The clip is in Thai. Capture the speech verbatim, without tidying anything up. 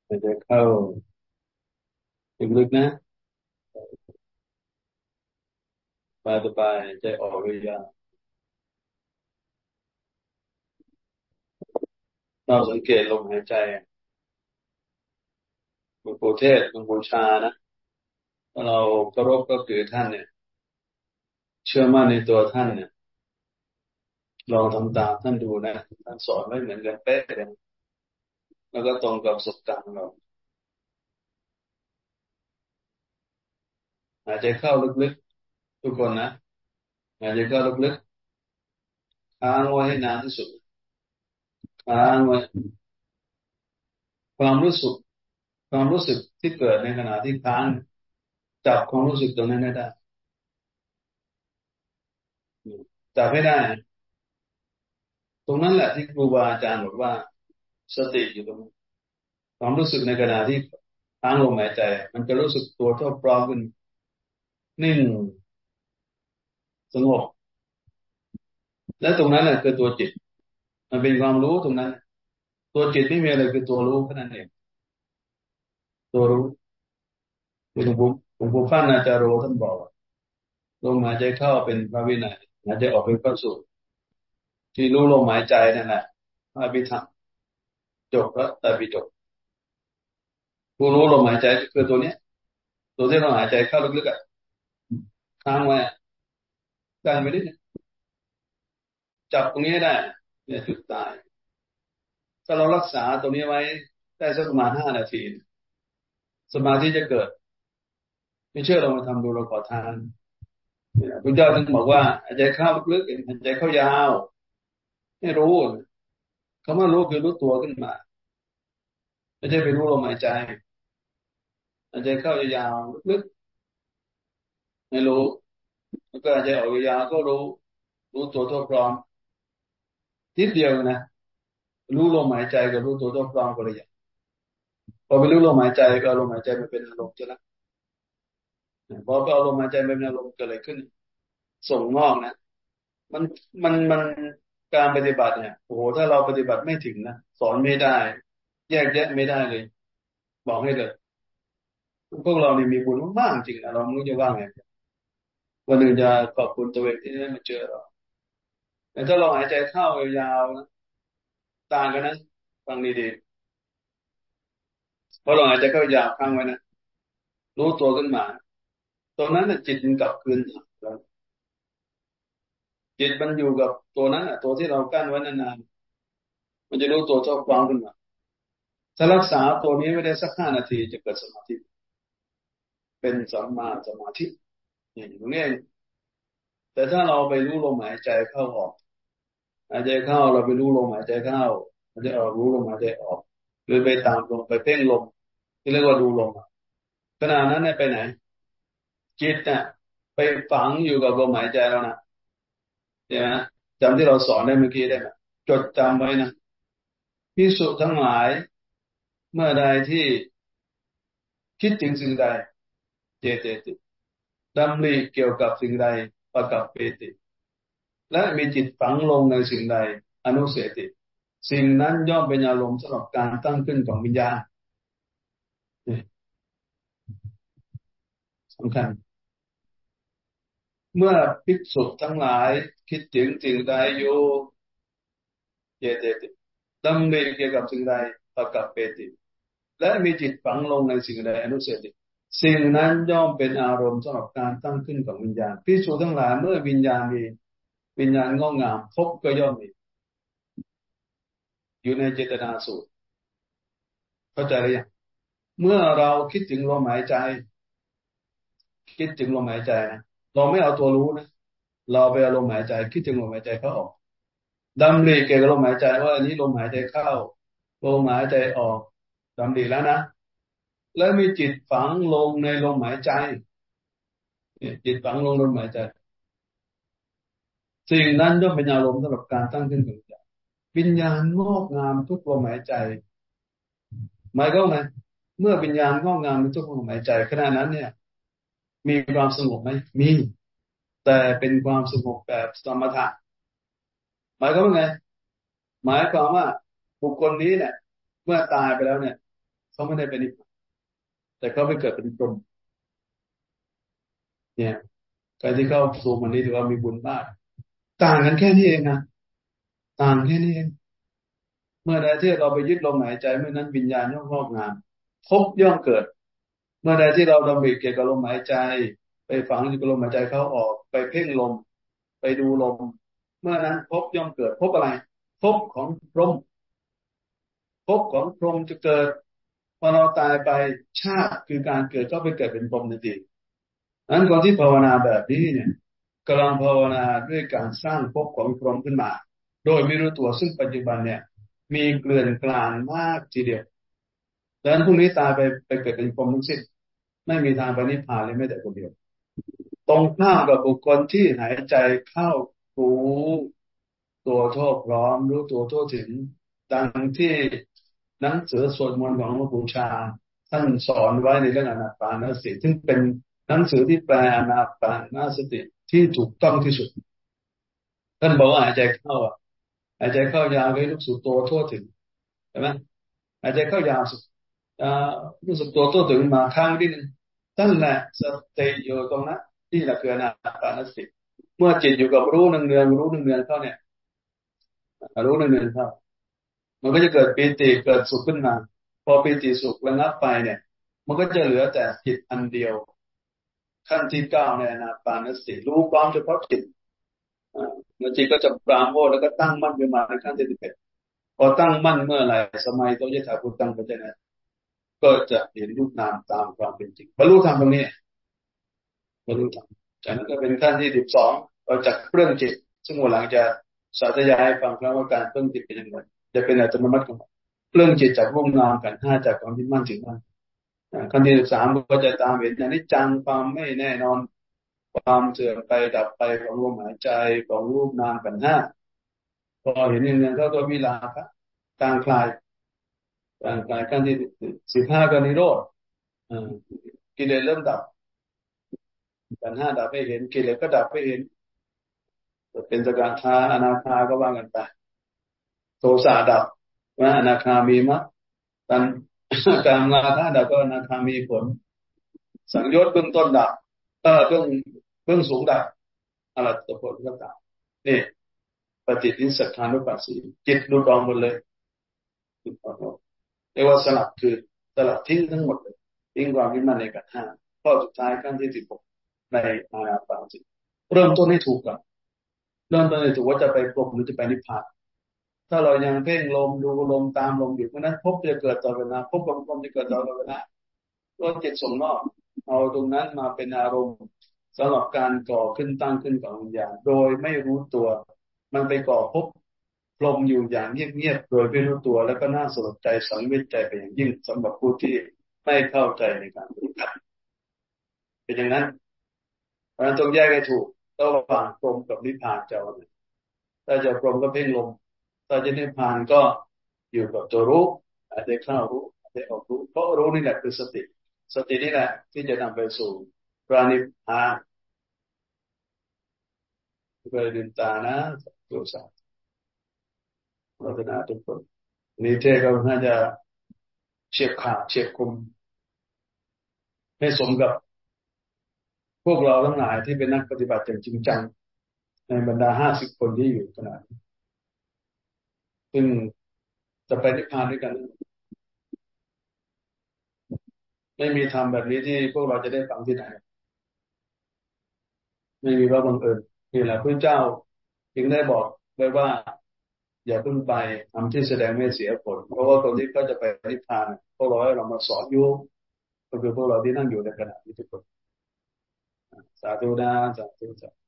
หายใจเข้าลึกๆนะสบายสบายหายใจออกยาวๆเราสังเกตลมหายใจหลวงปู่เทศหลวงปู่ชานะเราเคารพก็คือท่านเนี่ยเชื่อมั่นในตัวท่านเนี่ยลองทำตามท่านดูนะท่านสอนไม่เหมือนกันเป๊ะเลยแล้วก็ตรงกับประสบการณ์ของเราหายใจเข้าลึกๆทุกคนนะหายใจเข้าลึกๆค้างไว้ให้นานที่สุดค้างไว้ความรู้สึกความรู้สึกที่เกิดในขณะที่ค้างจับความรู้สึกตรงนั้นให้ได้จับให้ได้ ตรงนั้นแหละที่ครูบาอาจารย์บอกว่าสติอยู่ตรงนั้นความรู้สึกในขณะที่ค้างลมหายใจมันจะรู้สึกตัวทั่วพร้อมขึ้นนิ่งสงบและตรงนั้นแหละคือตัวจิตมันเป็นความรู้ตรงนั้นตัวจิตไม่มีอะไรคือตัวรู้แค่นั้นเองตัวรู้หลวงปู่หลวงปู่พันอาจารย์โรท่านบอกลมหายใจเข้าเป็นพระวินัยหายใจออกเป็นพระสูตรที่รู้ลมหายใจนั่นแหละพระอภิธรรมจบแล้วแต่ปิฎกผู้รู้ลมหายใจคือตัวเนี้ยตัวที่เราหายใจเข้าลึกๆอ่ะค้างไว้กันไม่ได้จับตรงนี้ได้เนี่ยจุดตายถ้าเรารักษาตรงนี้ไว้ได้สักประมาณห้านาทีสมาธิจะเกิดไม่เชื่อเรามาทำดูเราขอทานเนี่ยพระเจ้าท่านบอกว่าหายใจเข้าลึกๆหายใจเข้ายาวให้รู้คำว่ารู้คือรู้ตัวขึ้นมาไม่ใช่ไปรู้ลมหายใจหายใจเข้ายาวๆลึกๆให้รู้แล้วก็หายใจออกยาวๆก็รู้รู้ตัวทั่วพร้อมนิดเดียวนะรู้ลมหายใจกับรู้ตัวทั่วพร้อมก็เลยอย่างพอไปรู้ลมหายใจก็เอาลมหายใจมาเป็นอารมณ์ใช่ไหมพอไปเอาลมหายใจมาเป็นอารมณ์เกิดอะไรขึ้นส่งงอกนะ มันมันมันการปฏิบัติเนี่ยโอ้โหถ้าเราปฏิบัติไม่ถึงนะสอนไม่ได้แยกแยะไม่ได้เลยบอกให้เลยพวกเรานี่มีบุญมากๆจริงนะเราไม่รู้จะว่าไงวันหนึ่งจะขอบคุณตัวเองที่ได้มาเจอเราแต่ถ้าเราหายใจเข้ายาวๆนะต่างกันนะฟังดีๆพอเราหายใจเข้ายาวค้างไว้นะรู้ตัวขึ้นมาตรงนั้นน่ะจิตมันกลับคืนจิตมันอยู่กับตัวนั้นอ่ะตัวที่เรากั้นไว้นานๆมันจะรู้ตัวชอบฟังขึ้นมาถ้ารักษาตัวนี้ไม่ได้สักห้านาทีจะเกิดสมาธิ เป็นสัมมาสมาธิอย่างนี้เองแต่ถ้าเราไปรู้ลมหายใจเข้าออกหายใจเข้าเราไปรู้ลมหายใจเข้าหายใจออกรู้ลมหายใจออกหรือไปตามลมไปเพ่งลมที่เรียกว่าดูลมอะขณะนั้นเนี่ยไปไหนจิตเนี่ยไปฝังอยู่กับลมหายใจแล้วนะใช่ไหมจำที่เราสอนได้เมื่อกี้ได้ไหมจดจำไว้นะภิกษุทั้งหลายเมื่อใดที่คิดถึงสิ่งใดเจเจติดำริเกี่ยวกับสิ่งใดประกับเปติและมีจิตฝังลงในสิ่งใดอนุเสติสิ่งนั้นย่อมเป็นอารมณ์สำหรับการตั้งขึ้นของวิญญาณนี่สำคัญเมื่อภิกษุทั้งหลายคิดถึงสิ่งใดอยู่เจเตติดำริเกี่ยวกับสิ่งใดประกับเปติและมีจิตฝังลงในสิ่งใดอนุเสติสิ่งนั้นย่อมเป็นอารมณ์สำหรับการตั้งขึ้นของวิญญาณภิกษุทั้งหลายเมื่อวิญญาณมีวิญญาณงอกงามภพก็ย่อมมีอยู่ในเจตนาสูตรเข้าใจหรือยังเมื่อเราคิดถึงลมหายใจคิดถึงลมหายใจนะเราไม่เอาตัวรู้นะเราไปเอาลมหายใจคิดถึงลมหายใจเข้าออกดำริเกี่ยวกับลมหายใจว่าอันนี้ลมหายใจเข้าลมหายใจออกดำริแล้วนะแล้วมีจิตฝังลงในลมหายใจเนี่ยจิตฝังลงลมหายใจสิ่งนั้นย่อมเป็นอารมณ์สำหรับการตั้งขึ้นของวิญญาณวิญญาณงอกงามทุกลมหายใจหมายก็ว่าไงเมื่อวิญญาณงอกงามทุกลมหายใจขณะนั้นเนี่ยมีความสงบไหมมีแต่เป็นความสงบแบบสมถะหมายความว่าไงหมายความว่าบุคคลนี้เนี่ยเมื่อตายไปแล้วเนี่ยเขาไม่ได้เป็นนิพพานแต่เขาไปเกิดเป็นพรหมเนี่ยใครที่เข้าสู่มันนี้ถือว่ามีบุญมากต่างกันแค่นี้เองนะต่างแค่นี้เองเมื่อใดที่เราไปยึดลมหายใจเมื่อนั้นวิญญาณย่อมงอกงามภพย่อมเกิดเมื่อใดที่เราดำริเกี่ยวกับลมหายใจไปฝังอยู่กับลมหายใจเข้าออกไปเพ่งลมไปดูลมเมื่อนั้นภพย่อมเกิดภพอะไรภพของพรหมภพของพรหมจะเกิดพอเราตายไปชาติคือการเกิดก็ไปเกิดเป็นพรหมทันทีนั้นคนที่ภาวนาแบบนี้เนี่ยกำลังภาวนาด้วยการสร้างภพของพรหมขึ้นมาโดยไม่รู้ตัวซึ่งปัจจุบันเนี่ยมีเกลื่อนกลาดมากทีเดียวดังนั้นพรุ่งนี้ตายไปไปเกิดเป็นพรหมทั้งสิ้นไม่มีทางไปนิพพานเลยแม้แต่คนเดียวตรงข้ามกับบุคคลที่หายใจเข้ารู้ตัวทั่วพร้อมรู้ตัวทั่วถึงดังที่หนังสือสวดมนต์ของหลวงปู่ชาท่านสอนไว้ในเรื่องอนาปานสติซึ่งเป็นหนังสือที่แปลอนาปานสติที่ถูกต้องที่สุดท่านบอกว่าหายใจเข้าอ่ะหายใจเข้ายาวให้รู้สึกตัวทั่วถึงใช่ไหมหายใจเข้ายาวสุดอ่ารู้สึกตัวทั่วถึงมาข้างนิดนึงนั่นแหละสติอยู่ตรงนั้นที่แหละคืออนาปานสติเมื่อจิตอยู่กับรู้เนืองๆรู้เนืองๆเข้าเนี่ยรู้เนืองๆเข้ามันก็จะเกิดปีติเกิดสุขขึ้นมาพอปีติสุขระงับไปเนี่ยมันก็จะเหลือแต่จิตอันเดียวขั้นที่เก้าในอนาปานสติรู้พร้อมเฉพาะจิตอ่าแล้วจิตก็จะปราโมทย์แล้วก็ตั้งมั่นขึ้นมาในขั้นที่สิบเอ็ดพอตั้งมั่นเมื่อไหร่สมัยโตยถาภูตังปัจจเนก็จะเห็นรูปนามตามความเป็นจริงบรรลุธรรมตรงนี้บรรลุธรรมจากนั้นก็เป็นขั้นที่สิบสองเราจักเครื่องจิตซึ่งวันหลังจะสาธยายให้ฟังครับว่าการเครื่องจิตเป็นยังไงจะเป็นอัตโนมัติของเครื่องจิตจากรูปนามกันห้าจากความยึดมั่นถึงมั่นขั้นที่สิบสามก็จะตามเห็นอนิจจังความไม่แน่นอนความเสื่อมไปดับไปของลมหายใจของรูปนามกันห้าพอเห็นอย่างนี้ก็ตัววิราคะกลางคลายกลางคลายขั้นที่สิบห้าก็นิโรธกิเลสเริ่มดับขันธ์ห้าดับไม่เห็นกิเลสก็ดับไม่เห็นเป็นสกทาอนาคาก็ว่ากันไปโทสะดับว่าอนาคามีมะตันการราคะดับก็อนาคามีผลสังโยชน์เบื้องต้นดับเออเบื้องเบื้องสูงดับอรหัตผลก็ดับนี่ปฏิทินสัทธานุปัสสีจิตหลุดออกหมดเลยหลุดออกหมดเรียกว่าสลับคือสลับทิ้งทั้งหมดเลยทิ้งความยึดมั่นในขันธ์ห้าข้อสุดท้ายขั้นที่สิบหกในอานาปานสติเริ่มต้นให้ถูกก่อนเริ่มต้นให้ถูกว่าจะไปพรหมหรือจะไปนิพพานถ้าเรายังเพ่งลมดูลมตามลมอยู่เพราะนั้นภพจะเกิดต่อเวลาภพของลมจะเกิดต่อเวลาตัวจิตส่งนอกเอาตรงนั้นมาเป็นอารมณ์สำหรับการก่อขึ้นตั้งขึ้นของวิญญาณโดยไม่รู้ตัวมันไปก่อภพพรหมอยู่อย่างเงียบๆโดยไม่รู้ตัวแล้วก็น่าสลดใจสังเวชใจเป็นอย่างยิ่งสำหรับผู้ที่ไม่เข้าใจในการปฏิบัติเป็นอย่างนั้นเพราะฉะนั้นต้องแยกให้ถูกระหว่างพรหมกับนิพพานจะเอาไหนถ้าจะพรหมก็เพ่งลมถ้าจะนิพพานก็อยู่กับตัวรู้อาจจะเข้ารู้อาจจะออกรู้เพราะรู้นี่แหละคือสติสตินี่แหละที่จะนำไปสู่พระนิพพานเคยลืมตานะตัวสัตว์พัฒนาทุกคนนี่เทศก็น่าจะเฉียบขาดเฉียบคมให้สมกับพวกเราทั้งหลายที่เป็นนักปฏิบัติอย่างจริงจังในบรรดาห้าสิบคนที่อยู่ขนาดนี้ซึ่งจะไปนิพพานด้วยกันไม่มีธรรมแบบนี้ที่พวกเราจะได้ฟังที่ไหนไม่มีว่าบังเอิญนี่แหละพระเจ้าจึงได้บอกไว้ว่าอย่าเพิ่งไปทำที่แสดงไม่เสียผลเพราะว่าคนที่ก็จะไปนิพพานพวกเราให้เรามาสอนอยู่ก็คือพวกเราที่นั่งอยู่ในขณะนี้ทุกคนสาธุนะสาธุ